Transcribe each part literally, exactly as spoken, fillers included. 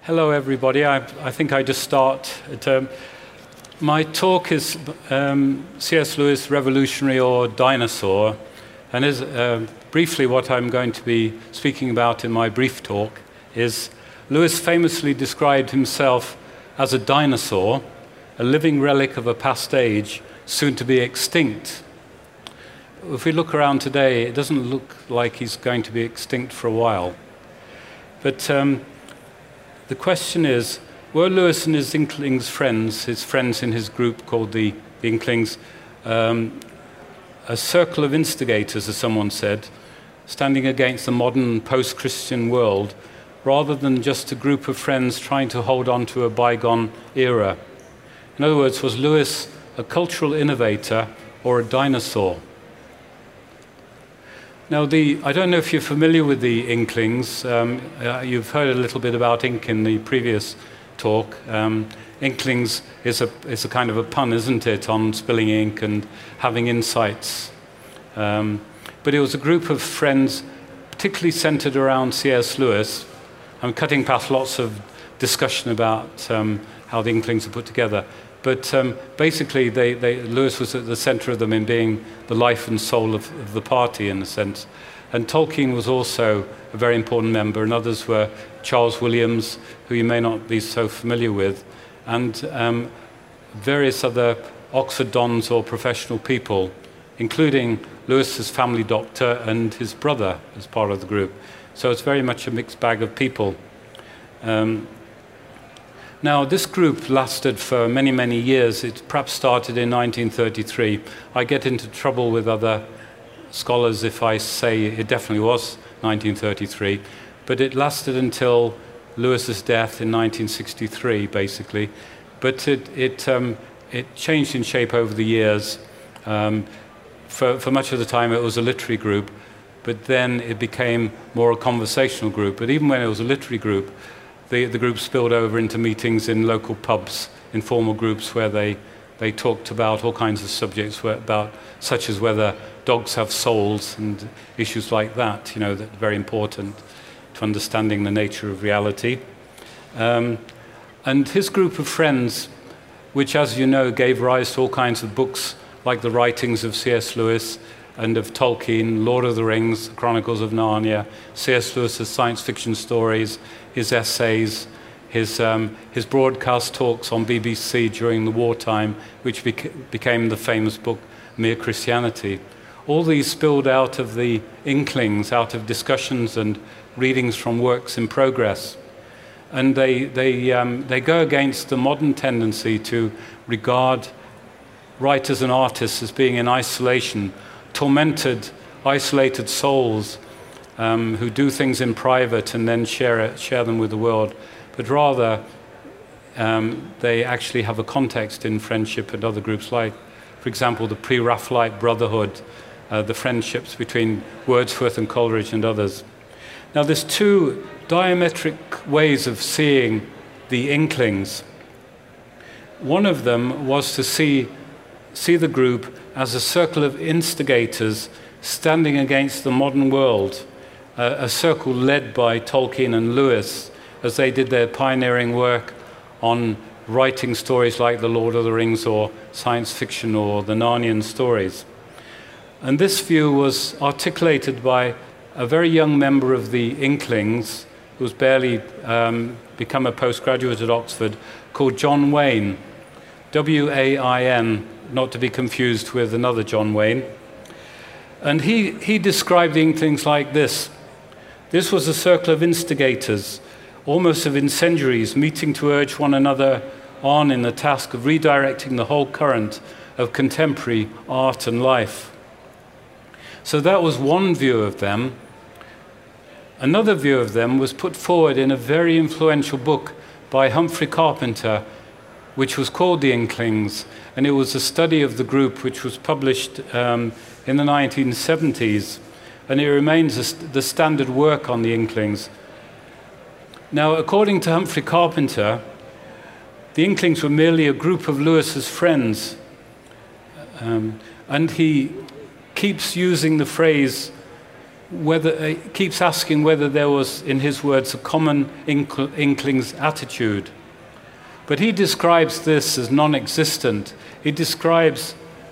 Hello, everybody. I, I think I just start. At, um, my talk is um, C S Lewis, Revolutionary or Dinosaur, and is uh, briefly what I'm going to be speaking about in my brief talk is Lewis famously described himself as a dinosaur, a living relic of a past age, soon to be extinct. If we look around today, it doesn't look like he's going to be extinct for a while. But um, the question is, were Lewis and his Inklings friends, his friends in his group called the, the Inklings, um, a circle of instigators, as someone said, standing against the modern post-Christian world, rather than just a group of friends trying to hold on to a bygone era? In other words, was Lewis a cultural innovator or a dinosaur? Now, the, I don't know if you're familiar with the Inklings. Um, uh, you've heard a little bit about ink in the previous talk. Um, Inklings is a, is a kind of a pun, isn't it, on spilling ink and having insights. Um, but it was a group of friends particularly centered around C S Lewis. I'm cutting past lots of discussion about um, how the Inklings are put together. But um, basically, they, they, Lewis was at the center of them in being the life and soul of, of the party, in a sense. And Tolkien was also a very important member, and others were Charles Williams, who you may not be so familiar with, and um, various other Oxford dons or professional people, including Lewis's family doctor and his brother as part of the group. So it's very much a mixed bag of people. Um, Now, this group lasted for many, many years. It perhaps started in nineteen thirty-three. I get into trouble with other scholars if I say it definitely was nineteen thirty-three, but it lasted until Lewis's death in nineteen sixty-three, basically. But it, it, um, it changed in shape over the years. Um, for, for much of the time, it was a literary group, but then it became more a conversational group. But even when it was a literary group, The, the group spilled over into meetings in local pubs, informal groups where they, they talked about all kinds of subjects, where, about such as whether dogs have souls and issues like that, you know, that are very important to understanding the nature of reality. Um, and his group of friends, which, as you know, gave rise to all kinds of books like the writings of C S Lewis and of Tolkien, Lord of the Rings, Chronicles of Narnia, C S Lewis's science fiction stories, his essays, his, um, his broadcast talks on B B C during the wartime, which beca- became the famous book Mere Christianity. All these spilled out of the Inklings, out of discussions and readings from works in progress. And they, they, um, they go against the modern tendency to regard writers and artists as being in isolation, tormented, isolated souls um, who do things in private and then share it, share them with the world, but rather um, they actually have a context in friendship and other groups, like, for example, the Pre-Raphaelite Brotherhood, uh, the friendships between Wordsworth and Coleridge and others. Now, there's two diametric ways of seeing the Inklings. One of them was to see, see the group as a circle of instigators standing against the modern world, uh, a circle led by Tolkien and Lewis as they did their pioneering work on writing stories like The Lord of the Rings or science fiction or the Narnian stories. And this view was articulated by a very young member of the Inklings, who's barely um, become a postgraduate at Oxford, called John Wayne, W A I N, not to be confused with another John Wayne. And he, he described the Inklings like this. This was a circle of instigators, almost of incendiaries, meeting to urge one another on in the task of redirecting the whole current of contemporary art and life. So that was one view of them. Another view of them was put forward in a very influential book by Humphrey Carpenter, which was called The Inklings, and it was a study of the group which was published um, in the nineteen seventies, and it remains a st- the standard work on the Inklings. Now, according to Humphrey Carpenter, the Inklings were merely a group of Lewis's friends, um, and he keeps using the phrase whether uh, keeps asking whether there was, in his words, a common inkl- Inkling's attitude. But he describes this as non-existent. He describes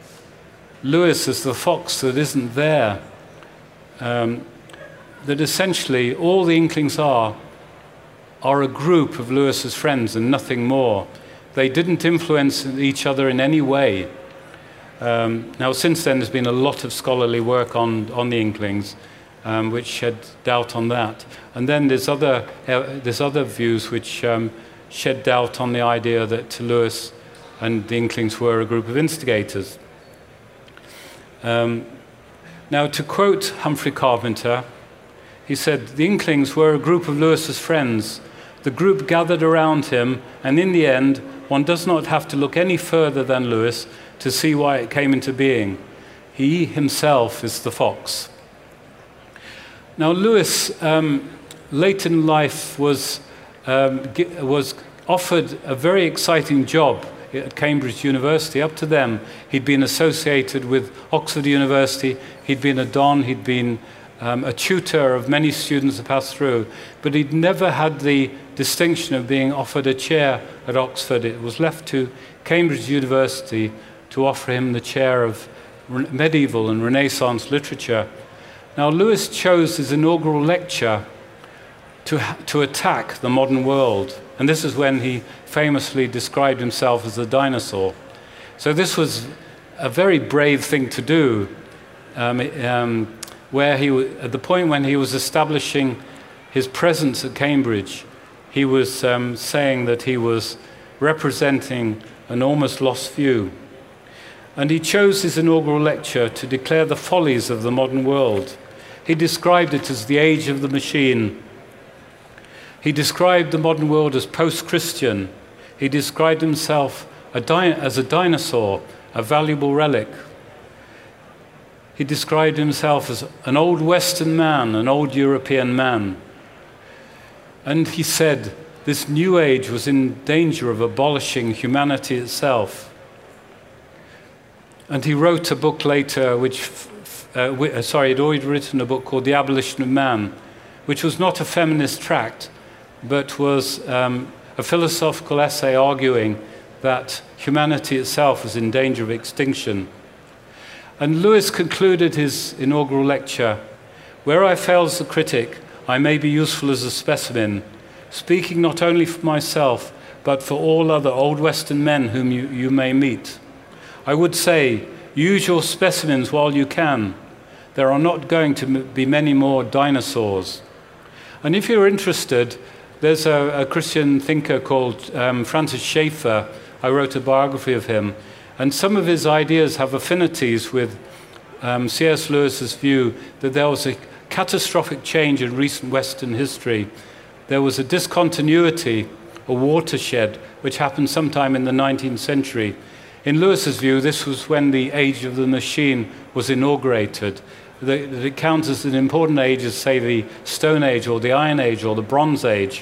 Lewis as the fox that isn't there. Um, that essentially all the Inklings are are a group of Lewis's friends and nothing more. They didn't influence each other in any way. Um, now, since then, there's been a lot of scholarly work on, on the Inklings, um, which shed doubt on that. And then there's other, uh, there's other views which um, shed doubt on the idea that Lewis and the Inklings were a group of instigators. Um, now, to quote Humphrey Carpenter, he said, "The Inklings were a group of Lewis's friends. The group gathered around him, and in the end, one does not have to look any further than Lewis to see why it came into being. He himself is the fox." Now, Lewis, um, late in life, was, um, was offered a very exciting job at Cambridge University. Up to then, he'd been associated with Oxford University. He'd been a don, he'd been um, a tutor of many students that passed through, but he'd never had the distinction of being offered a chair at Oxford. It was left to Cambridge University to offer him the chair of medieval and Renaissance literature. Now, Lewis chose his inaugural lecture to, to attack the modern world, and this is when he famously described himself as a dinosaur. So this was a very brave thing to do, um, um, where he, at the point when he was establishing his presence at Cambridge, he was um, saying that he was representing an almost lost view. And he chose his inaugural lecture to declare the follies of the modern world. He described it as the age of the machine. He described the modern world as post-Christian. He described himself a di- as a dinosaur, a valuable relic. He described himself as an old Western man, an old European man. And he said this new age was in danger of abolishing humanity itself. And he wrote a book later, which, uh, w- sorry, he'd already written a book called The Abolition of Man, which was not a feminist tract, but was um, a philosophical essay arguing that humanity itself was in danger of extinction. And Lewis concluded his inaugural lecture, "Where I fail as a critic, I may be useful as a specimen, speaking not only for myself, but for all other old Western men whom you, you may meet. I would say, use your specimens while you can. There are not going to be many more dinosaurs." And if you're interested, there's a, a Christian thinker called um, Francis Schaeffer. I wrote a biography of him. And some of his ideas have affinities with um, C S Lewis's view that there was a catastrophic change in recent Western history. There was a discontinuity, a watershed, which happened sometime in the nineteenth century. In Lewis's view, this was when the age of the machine was inaugurated. That it counts as an important age as, say, the Stone Age or the Iron Age or the Bronze Age.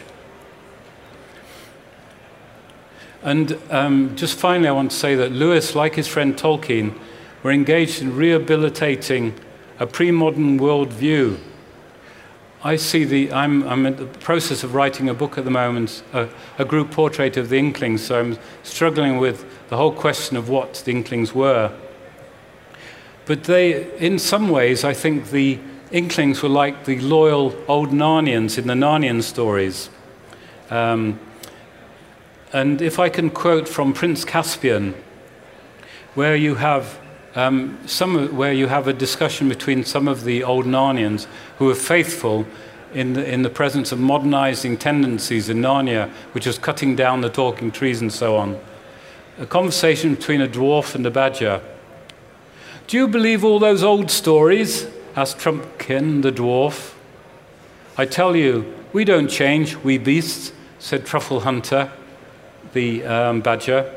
And um, just finally, I want to say that Lewis, like his friend Tolkien, were engaged in rehabilitating a pre-modern worldview. I see the, I'm, I'm in the process of writing a book at the moment, a, a group portrait of the Inklings, so I'm struggling with the whole question of what the Inklings were. But they, in some ways, I think the Inklings were like the loyal old Narnians in the Narnian stories. Um, and if I can quote from Prince Caspian, where you have um, some, where you have a discussion between some of the old Narnians who are faithful in the, in the presence of modernizing tendencies in Narnia, which is cutting down the talking trees and so on. A conversation between a dwarf and a badger. "Do you believe all those old stories?" asked Trumpkin the dwarf. "I tell you, we don't change, we beasts," said Truffle Hunter, the um, badger.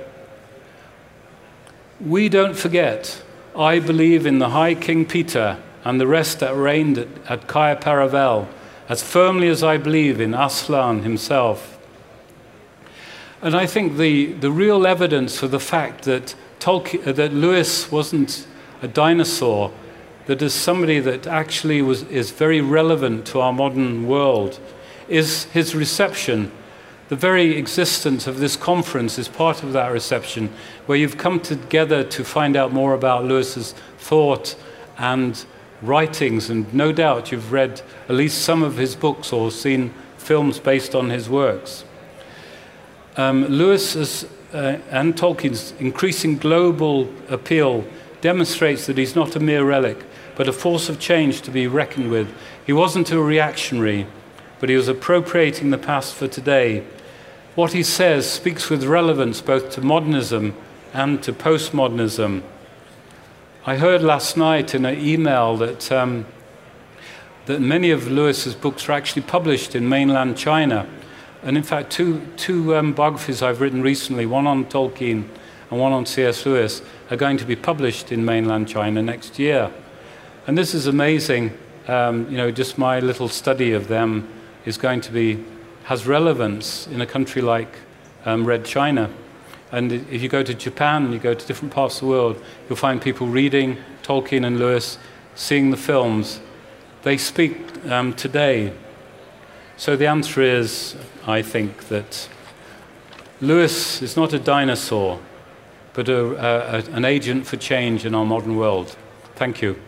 "We don't forget. I believe in the High King Peter and the rest that reigned at, at Cair Paravel, as firmly as I believe in Aslan himself." And I think the, the real evidence for the fact that Tolkien, that Lewis wasn't a dinosaur that as somebody that actually was, is very relevant to our modern world, is his reception. The very existence of this conference is part of that reception, where you've come together to find out more about Lewis's thought and writings, and no doubt you've read at least some of his books or seen films based on his works. Um, Lewis's uh, and Tolkien's increasing global appeal demonstrates that he's not a mere relic, but a force of change to be reckoned with. He wasn't a reactionary, but he was appropriating the past for today. What he says speaks with relevance both to modernism and to postmodernism. I heard last night in an email that, um, that many of Lewis's books are actually published in mainland China. And in fact, two, two um, biographies I've written recently, one on Tolkien and one on C S Lewis, are going to be published in mainland China next year. And this is amazing. Um, you know, just my little study of them is going to be, has relevance in a country like um, Red China. And if you go to Japan, you go to different parts of the world, you'll find people reading Tolkien and Lewis, seeing the films. They speak um, today. So the answer is, I think, that Lewis is not a dinosaur, but a, a, an agent for change in our modern world. Thank you.